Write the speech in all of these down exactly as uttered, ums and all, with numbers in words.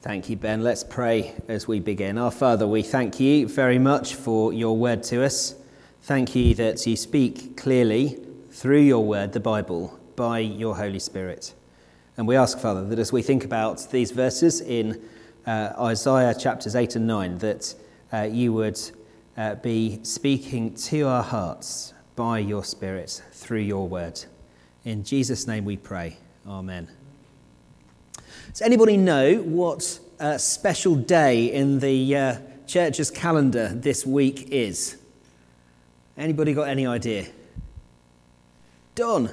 Thank you, Ben. Let's pray as we begin. Our Father, we thank you very much for your word to us. Thank you that you speak clearly through your word, the Bible, by your Holy Spirit. And we ask, Father, that as we think about these verses in uh, Isaiah chapters eight and nine, that uh, you would uh, be speaking to our hearts by your Spirit through your word. In Jesus' name we pray. Amen. Does anybody know what uh, special day in the uh, church's calendar this week is? Anybody got any idea? Don?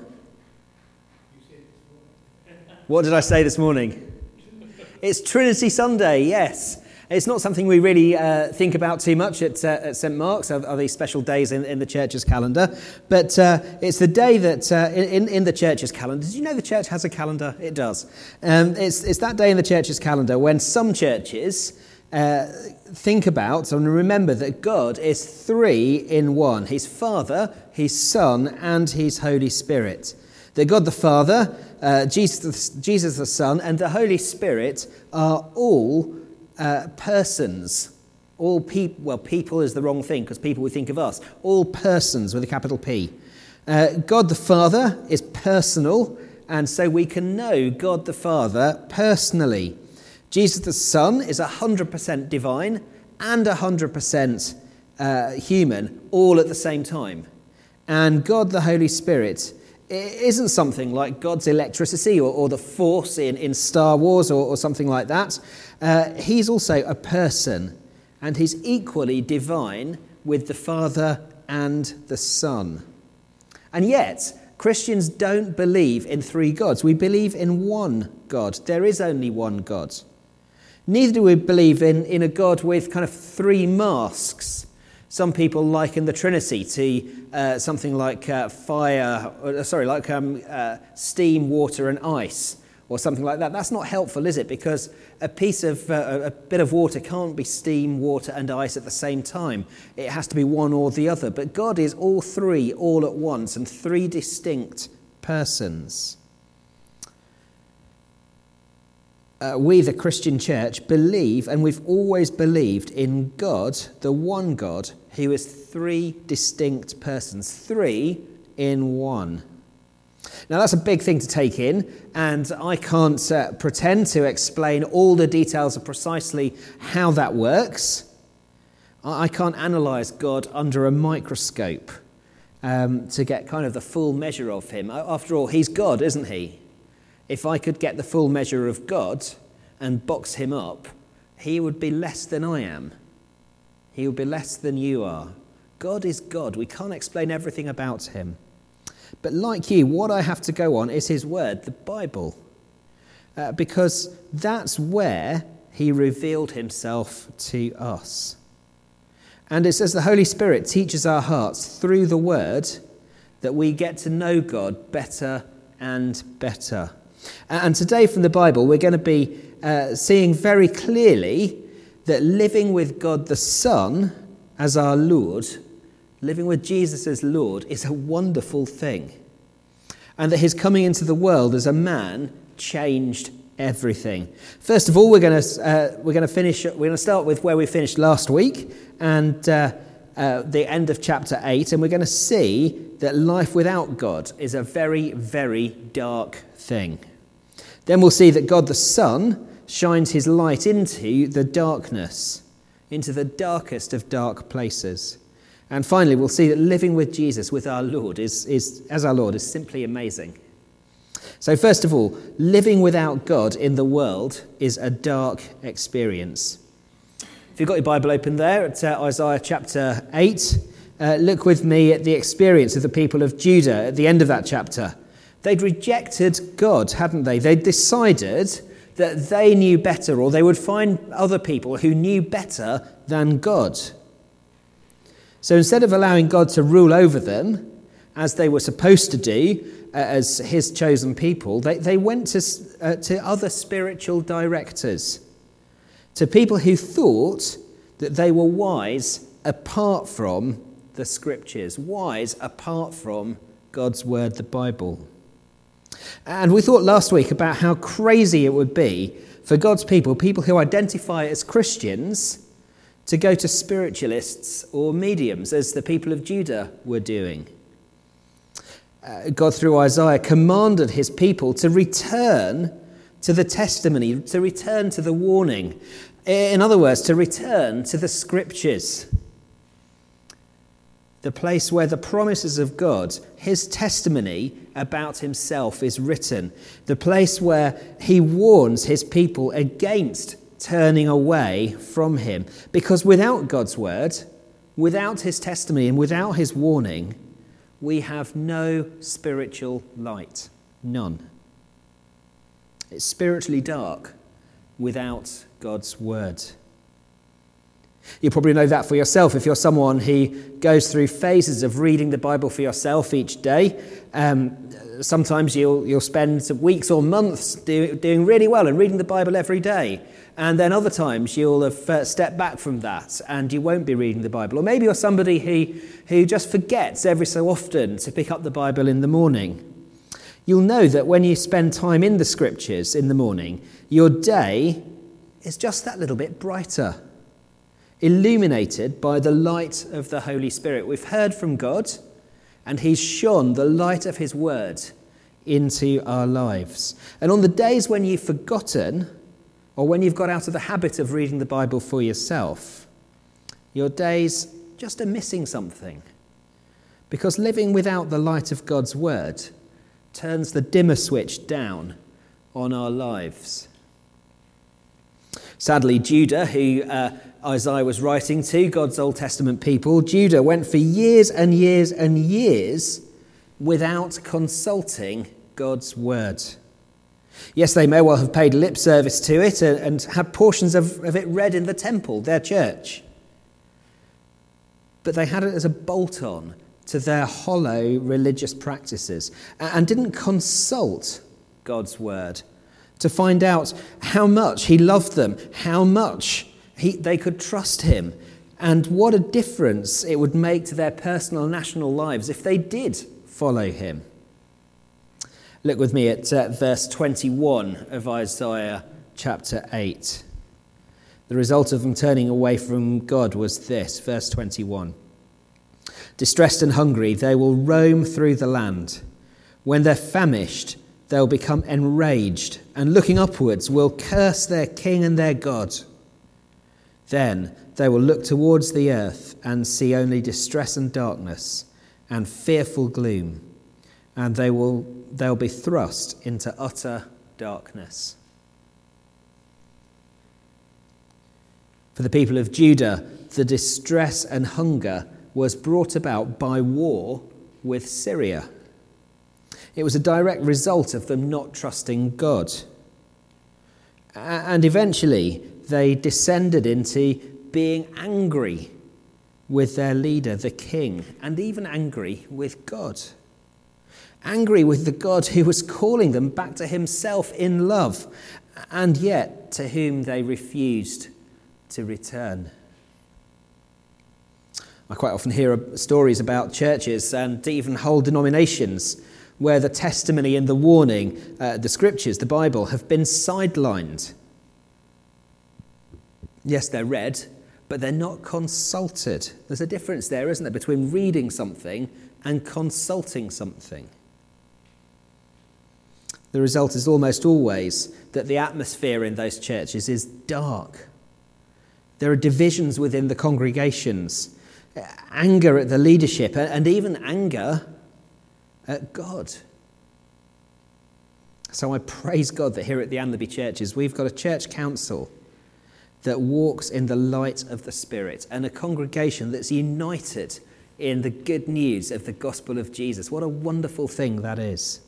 What did I say this morning? It's Trinity Sunday, yes. It's not something we really uh, think about too much at, uh, at Saint Mark's, are, are these special days in, in the church's calendar. But uh, it's the day that, uh, in, in the church's calendar, did you know the church has a calendar? It does. Um, it's, it's that day in the church's calendar when some churches uh, think about and remember that God is three in one. He's Father, He's Son, and He's Holy Spirit. That God the Father, uh, Jesus, the, Jesus the Son, and the Holy Spirit are all Uh, persons, all people, well, people is the wrong thing because people would think of us, all persons with a capital P. Uh, God the Father is personal, and so we can know God the Father personally. Jesus the Son is one hundred percent divine and one hundred percent uh, human, all at the same time. And God the Holy Spirit isn't something like God's electricity or, or the Force in, in Star Wars or, or something like that. Uh, he's also a person, and he's equally divine with the Father and the Son. And yet, Christians don't believe in three gods. We believe in one God. There is only one God. Neither do we believe in, in a God with kind of three masks. Some people liken the Trinity to uh, something like uh, fire, or, sorry, like um, uh, steam, water, and ice, or something like that. That's not helpful, is it? Because a piece of, uh, a bit of water can't be steam, water, and ice at the same time. It has to be one or the other. But God is all three, all at once, and three distinct persons. Uh, we, the Christian church, believe, and we've always believed in God, the one God, who is three distinct persons, three in one. Now, that's a big thing to take in, and I can't uh, pretend to explain all the details of precisely how that works. I, I can't analyse God under a microscope um, to get kind of the full measure of him. After all, he's God, isn't he? If I could get the full measure of God and box him up, he would be less than I am. He would be less than you are. God is God. We can't explain everything about him. But like you, what I have to go on is his word, the Bible, uh, because that's where he revealed himself to us. And it says the Holy Spirit teaches our hearts through the word that we get to know God better and better. And today from the Bible, we're going to be uh, seeing very clearly that living with God the Son as our Lord, living with Jesus as Lord, is a wonderful thing. And that his coming into the world as a man changed everything. First of all, we're going to uh, we're going to finish. We're going to start with where we finished last week and uh, uh, the end of chapter eight, and we're going to see that life without God is a very, very dark thing. Then we'll see that God the Son shines his light into the darkness, into the darkest of dark places. And finally, we'll see that living with Jesus, with our Lord, is, is as our Lord, is simply amazing. So first of all, living without God in the world is a dark experience. If you've got your Bible open there at uh, Isaiah chapter eight, uh, look with me at the experience of the people of Judah at the end of that chapter. They'd rejected God, hadn't they? They'd decided that they knew better, or they would find other people who knew better than God. So instead of allowing God to rule over them, as they were supposed to do, uh, as his chosen people, they, they went to, uh, to other spiritual directors, to people who thought that they were wise apart from the scriptures, wise apart from God's word, the Bible. And we thought last week about how crazy it would be for God's people, people who identify as Christians, to go to spiritualists or mediums, as the people of Judah were doing. Uh, God, through Isaiah, commanded his people to return to the testimony, to return to the warning. In other words, to return to the scriptures. The place where the promises of God, his testimony about himself, is written. The place where he warns his people against turning away from him. Because without God's word, without his testimony and without his warning, we have no spiritual light. None. It's spiritually dark without God's word. You probably know that for yourself if you're someone who goes through phases of reading the Bible for yourself each day. Um, sometimes you'll you'll spend weeks or months do, doing really well and reading the Bible every day. And then other times you'll have uh, stepped back from that and you won't be reading the Bible. Or maybe you're somebody who, who just forgets every so often to pick up the Bible in the morning. You'll know that when you spend time in the scriptures in the morning, your day is just that little bit brighter, illuminated by the light of the Holy Spirit. We've heard from God, and he's shone the light of his word into our lives. And on the days when you've forgotten, or when you've got out of the habit of reading the Bible for yourself, your days just are missing something. Because living without the light of God's word turns the dimmer switch down on our lives. Sadly, Judah, who uh, Isaiah was writing to, God's Old Testament people, Judah went for years and years and years without consulting God's word. Yes, they may well have paid lip service to it and, and had portions of, of it read in the temple, their church. But they had it as a bolt-on to their hollow religious practices and didn't consult God's word to find out how much he loved them, how much he, they could trust him, and what a difference it would make to their personal and national lives if they did follow him. Look with me at uh, verse twenty-one of Isaiah chapter eight. The result of them turning away from God was this, verse twenty-one. Distressed and hungry, they will roam through the land. When they're famished, they'll become enraged, and looking upwards will curse their king and their God. Then they will look towards the earth and see only distress and darkness and fearful gloom, and they will they'll be thrust into utter darkness. For the people of Judah, the distress and hunger was brought about by war with Syria. It was a direct result of them not trusting God. And eventually they descended into being angry with their leader, the king, and even angry with God. Angry with the God who was calling them back to himself in love, and yet to whom they refused to return. I quite often hear stories about churches and even whole denominations where the testimony and the warning, uh, the scriptures, the Bible, have been sidelined. Yes, they're read, but they're not consulted. There's a difference there, isn't there, between reading something and consulting something. The result is almost always that the atmosphere in those churches is dark. There are divisions within the congregations, anger at the leadership, and even anger at God. So I praise God that here at the Anlaby churches we've got a church council that walks in the light of the Spirit and a congregation that's united in the good news of the gospel of Jesus. What a wonderful thing that is.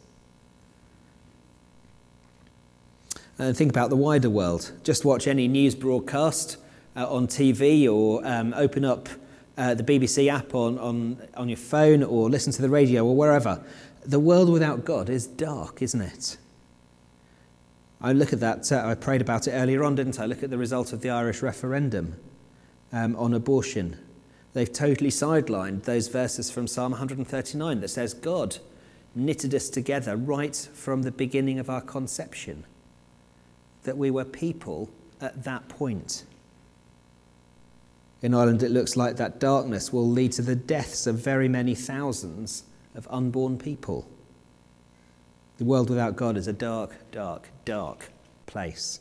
And think about the wider world. Just watch any news broadcast uh, on T V or um, open up uh, the B B C app on, on, on your phone or listen to the radio or wherever. The world without God is dark, isn't it? I look at that, uh, I prayed about it earlier on, didn't I? Look at the result of the Irish referendum um, on abortion. They've totally sidelined those verses from Psalm one thirty-nine that says, God knitted us together right from the beginning of our conception. that we were people at that point. In Ireland, it looks like that darkness will lead to the deaths of very many thousands of unborn people. The world without God is a dark, dark, dark place.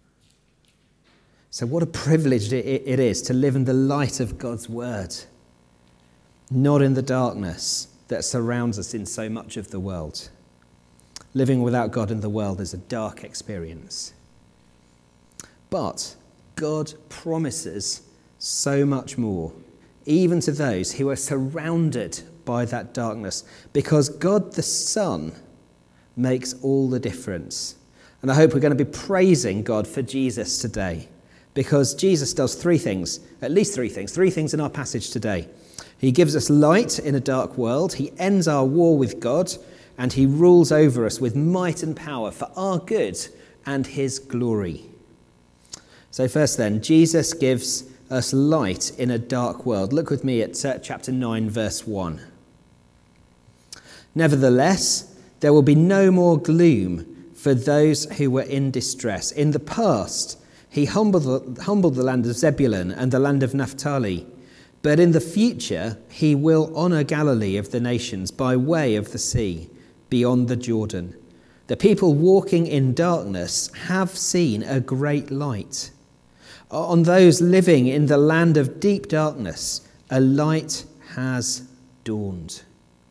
So what a privilege it is to live in the light of God's word, not in the darkness that surrounds us in so much of the world. Living without God in the world is a dark experience. But God promises so much more, even to those who are surrounded by that darkness, because God the Son makes all the difference. And I hope we're going to be praising God for Jesus today, because Jesus does three things, at least three things, three things in our passage today. He gives us light in a dark world, he ends our war with God, and he rules over us with might and power for our good and his glory. So first then, Jesus gives us light in a dark world. Look with me at uh, chapter nine, verse one. Nevertheless, there will be no more gloom for those who were in distress. In the past, he humbled the, humbled the land of Zebulun and the land of Naphtali. But in the future, he will honour Galilee of the nations by way of the sea, beyond the Jordan. The people walking in darkness have seen a great light. On those living in the land of deep darkness, a light has dawned.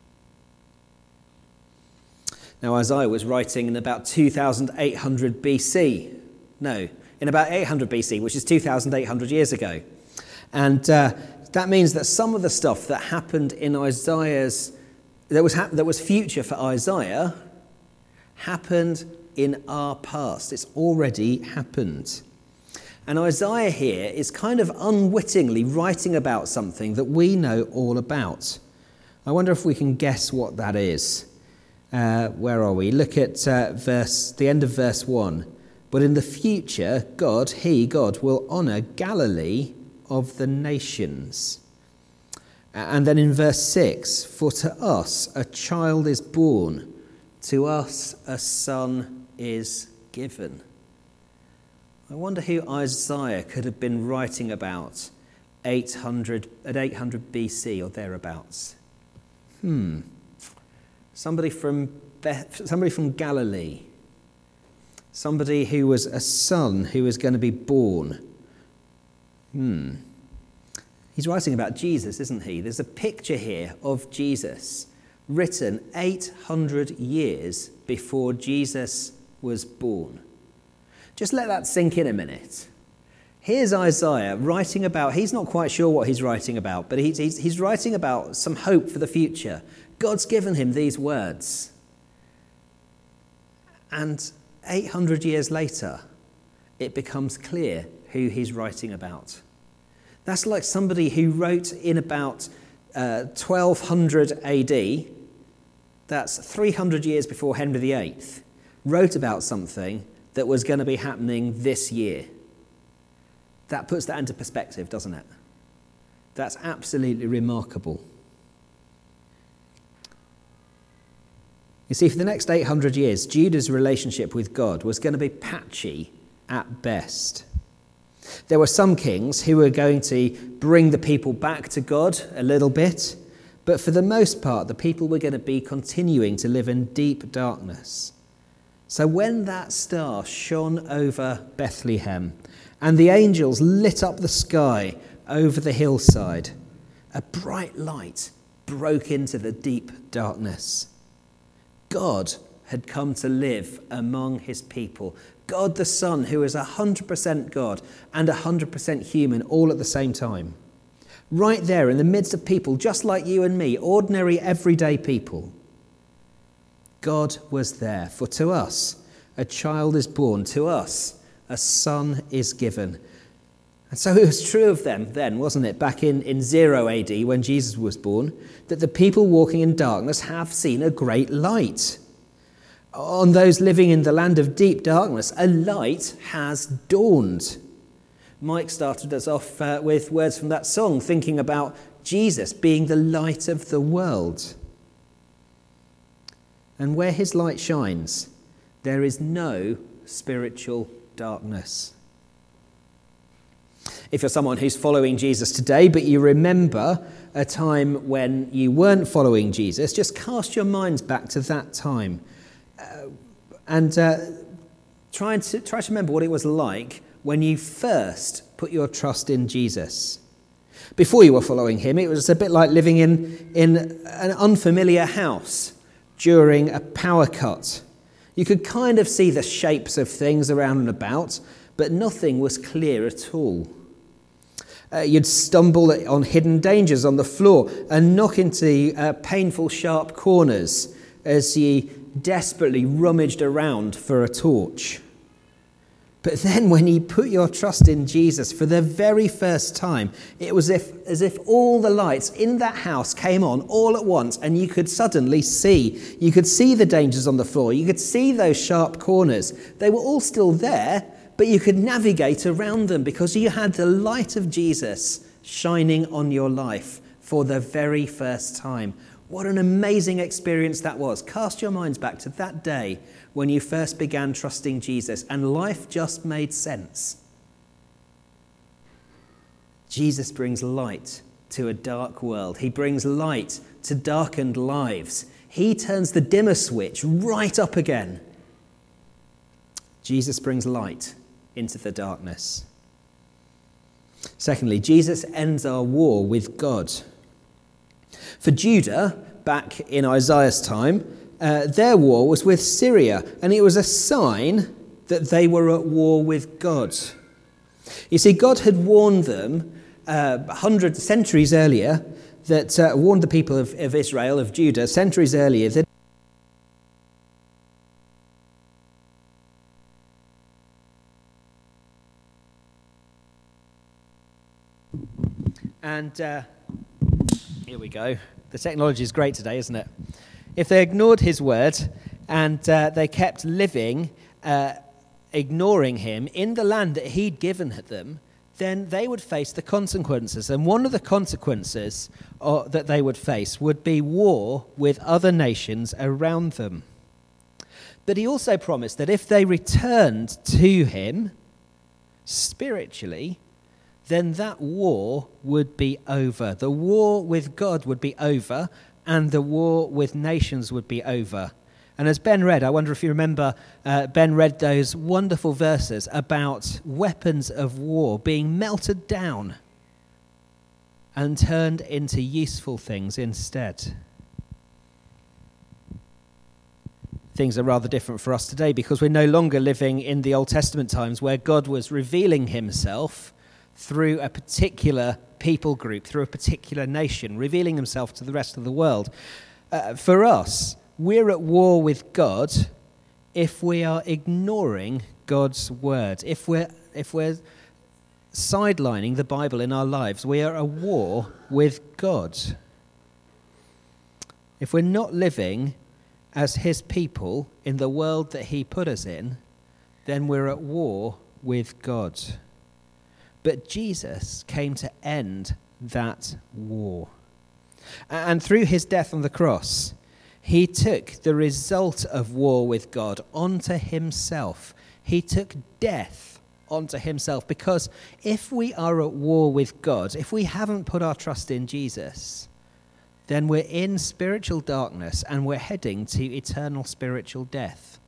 Now, Isaiah was writing in about two thousand eight hundred B C. No, in about eight hundred B C, which is two thousand eight hundred years ago. And uh, that means that some of the stuff that happened in Isaiah's, that was, hap- that was future for Isaiah, happened in our past. It's already happened. And Isaiah here is kind of unwittingly writing about something that we know all about. I wonder if we can guess what that is. Uh, where are we? Look at uh, verse, the end of verse one. But in the future, God, he, God, will honour Galilee of the nations. And then in verse six, for to us a child is born, to us a son is given. I wonder who Isaiah could have been writing about eight hundred, at eight hundred B C or thereabouts. Hmm. Somebody from Beth, somebody from Galilee. Somebody who was a son who was going to be born. Hmm. He's writing about Jesus, isn't he? There's a picture here of Jesus written eight hundred years before Jesus was born. Just let that sink in a minute. Here's Isaiah writing about, he's not quite sure what he's writing about, but he's, he's, he's writing about some hope for the future. God's given him these words. And eight hundred years later, it becomes clear who he's writing about. That's like somebody who wrote in about uh, twelve hundred A D, that's three hundred years before Henry the Eighth, wrote about something that was going to be happening this year. That puts that into perspective, doesn't it? That's absolutely remarkable. You see, for the next eight hundred years, Judah's relationship with God was going to be patchy at best. There were some kings who were going to bring the people back to God a little bit, but for the most part, the people were going to be continuing to live in deep darkness. So when that star shone over Bethlehem and the angels lit up the sky over the hillside, a bright light broke into the deep darkness. God had come to live among his people. God the Son, who is one hundred percent God and one hundred percent human all at the same time. Right there in the midst of people just like you and me, ordinary everyday people. God was there, for to us a child is born, to us a son is given. And so it was true of them then, wasn't it, back in, in zero A D when Jesus was born, that the people walking in darkness have seen a great light. On those living in the land of deep darkness, a light has dawned. Mike started us off uh, with words from that song, thinking about Jesus being the light of the world. And where his light shines, there is no spiritual darkness. If you're someone who's following Jesus today, but you remember a time when you weren't following Jesus, just cast your minds back to that time uh, and uh, try, to, try to remember what it was like when you first put your trust in Jesus. Before you were following him, it was a bit like living in, in an unfamiliar house during a power cut. You could kind of see the shapes of things around and about, but nothing was clear at all. Uh, you'd stumble on hidden dangers on the floor and knock into uh, painful, sharp corners as you desperately rummaged around for a torch. But then when you put your trust in Jesus for the very first time, it was if, as if all the lights in that house came on all at once and you could suddenly see. You could see the dangers on the floor. You could see those sharp corners. They were all still there, but you could navigate around them because you had the light of Jesus shining on your life for the very first time. What an amazing experience that was. Cast your minds back to that day when you first began trusting Jesus and life just made sense. Jesus brings light to a dark world. He brings light to darkened lives. He turns the dimmer switch right up again. Jesus brings light into the darkness. Secondly, Jesus ends our war with God. For Judah, back in Isaiah's time, uh, their war was with Syria, and it was a sign that they were at war with God. You see, God had warned them uh, hundreds, centuries earlier, that uh, warned the people of, of Israel, of Judah, centuries earlier, that And uh, here we go. The technology is great today, isn't it? If they ignored his word and uh, they kept living, uh, ignoring him in the land that he'd given them, then they would face the consequences. And one of the consequences uh, that they would face would be war with other nations around them. But he also promised that if they returned to him spiritually, then that war would be over. The war with God would be over, and the war with nations would be over. And as Ben read, I wonder if you remember, uh, Ben read those wonderful verses about weapons of war being melted down and turned into useful things instead. Things are rather different for us today because we're no longer living in the Old Testament times where God was revealing himself through a particular people group, through a particular nation, revealing himself to the rest of the world. Uh, for us, we're at war with God if we are ignoring God's word. If we're, if we're sidelining the Bible in our lives, we are at war with God. If we're not living as his people in the world that he put us in, then we're at war with God. But Jesus came to end that war. And through his death on the cross, he took the result of war with God onto himself. He took death onto himself, because if we are at war with God, if we haven't put our trust in Jesus, then we're in spiritual darkness and we're heading to eternal spiritual death.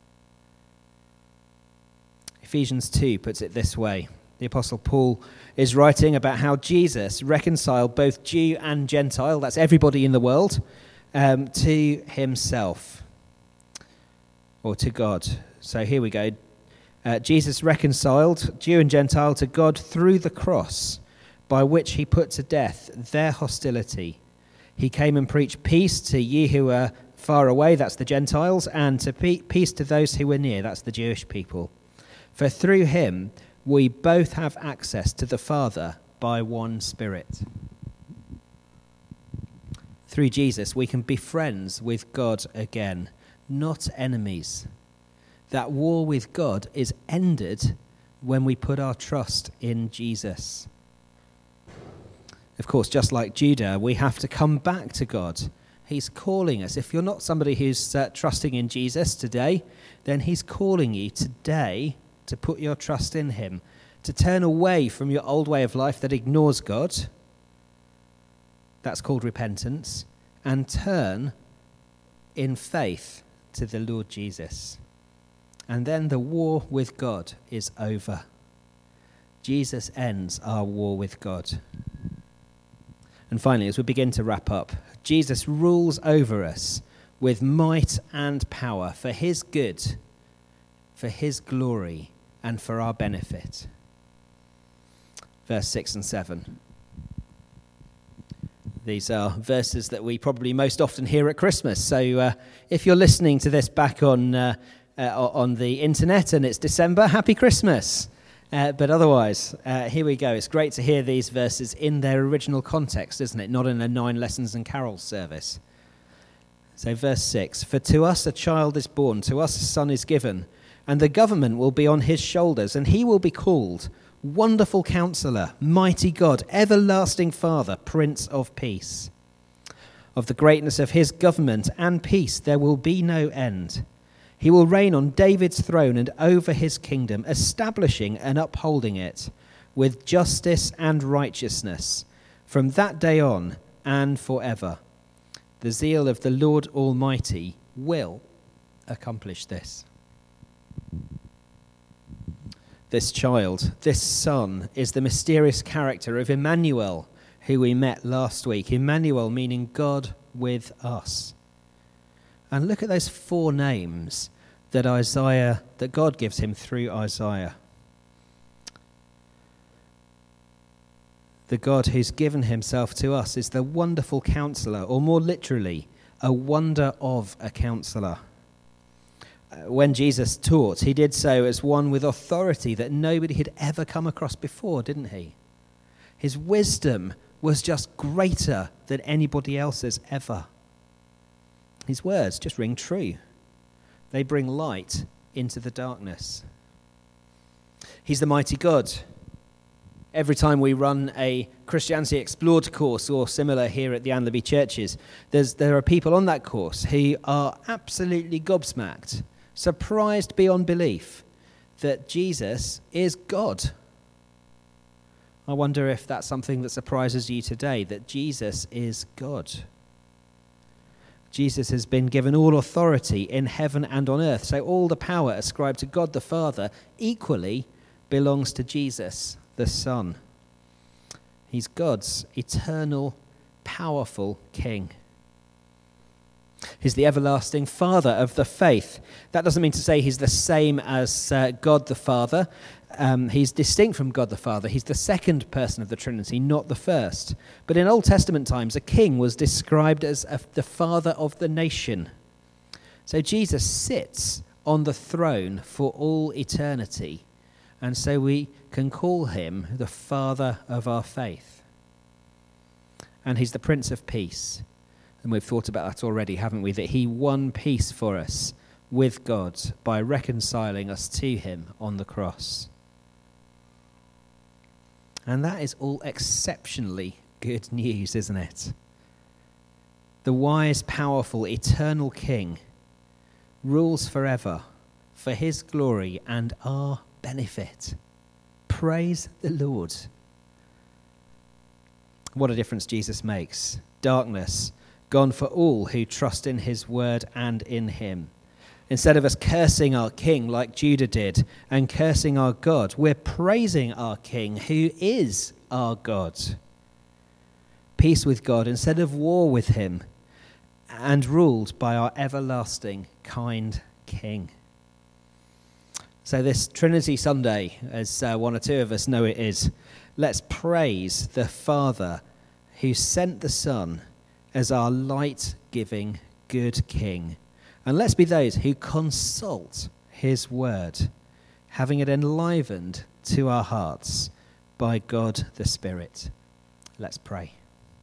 Ephesians two puts it this way. The Apostle Paul is writing about how Jesus reconciled both Jew and Gentile, that's everybody in the world, um, to himself, or to God. So here we go. Uh, Jesus reconciled Jew and Gentile to God through the cross, by which he put to death their hostility. He came and preached peace to ye who are far away, that's the Gentiles, and to pe- peace to those who were near, that's the Jewish people. For through him we both have access to the Father by one Spirit. Through Jesus, we can be friends with God again, not enemies. That war with God is ended when we put our trust in Jesus. Of course, just like Judah, we have to come back to God. He's calling us. If you're not somebody who's uh, trusting in Jesus today, then he's calling you today to put your trust in him, to turn away from your old way of life that ignores God. That's called repentance. And turn in faith to the Lord Jesus. And then the war with God is over. Jesus ends our war with God. And finally, as we begin to wrap up, Jesus rules over us with might and power for his good, for his glory, and for our benefit. Verse six and seven. These are verses that we probably most often hear at Christmas. So uh, if you're listening to this back on uh, uh, on the internet and it's December, happy Christmas. Uh, but otherwise, uh, here we go. It's great to hear these verses in their original context, isn't it? Not in a nine lessons and carols service. So verse six, for to us a child is born, to us a son is given, and the government will be on his shoulders, and he will be called Wonderful Counselor, Mighty God, Everlasting Father, Prince of Peace. Of the greatness of his government and peace there will be no end. He will reign on David's throne and over his kingdom, establishing and upholding it with justice and righteousness from that day on and forever. The zeal of the Lord Almighty will accomplish this. This child, this son, is the mysterious character of Emmanuel, who we met last week. Emmanuel meaning God with us. And look at those four names that Isaiah, that God gives him through Isaiah. The God who's given himself to us is the Wonderful Counselor, or more literally, a wonder of a counselor. When Jesus taught, he did so as one with authority that nobody had ever come across before, didn't he? His wisdom was just greater than anybody else's ever. His words just ring true. They bring light into the darkness. He's the mighty God. Every time we run a Christianity Explored course or similar here at the Anlaby churches, there's, there are people on that course who are absolutely gobsmacked, surprised beyond belief that Jesus is God. I wonder if that's something that surprises you today, that Jesus is God. Jesus has been given all authority in heaven and on earth, so all the power ascribed to God the Father equally belongs to Jesus the Son. He's God's eternal, powerful King. He's the everlasting Father of the faith. That doesn't mean to say he's the same as uh, God the Father. Um, he's distinct from God the Father. He's the second person of the Trinity, not the first. But in Old Testament times, a king was described as a, the father of the nation. So Jesus sits on the throne for all eternity. And so we can call him the Father of our faith. And he's the Prince of Peace. And we've thought about that already, haven't we? That he won peace for us with God by reconciling us to him on the cross. And that is all exceptionally good news, isn't it? The wise, powerful, eternal King rules forever for his glory and our benefit. Praise the Lord. What a difference Jesus makes. Darkness gone for all who trust in his word and in him. Instead of us cursing our king like Judah did and cursing our God, we're praising our King who is our God. Peace with God instead of war with him, and ruled by our everlasting kind King. So this Trinity Sunday, as uh, one or two of us know it is, let's praise the Father who sent the Son as our light-giving good King. And let's be those who consult his word, having it enlivened to our hearts by God the Spirit. Let's pray.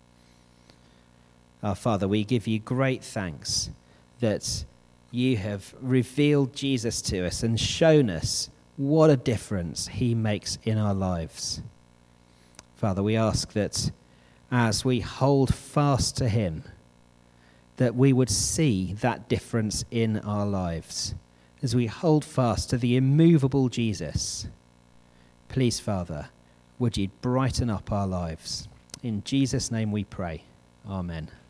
Our Father, we give you great thanks that you have revealed Jesus to us and shown us what a difference he makes in our lives. Father, we ask that as we hold fast to him, that we would see that difference in our lives, as we hold fast to the immovable Jesus. Please, Father, would you brighten up our lives? In Jesus' name we pray. Amen.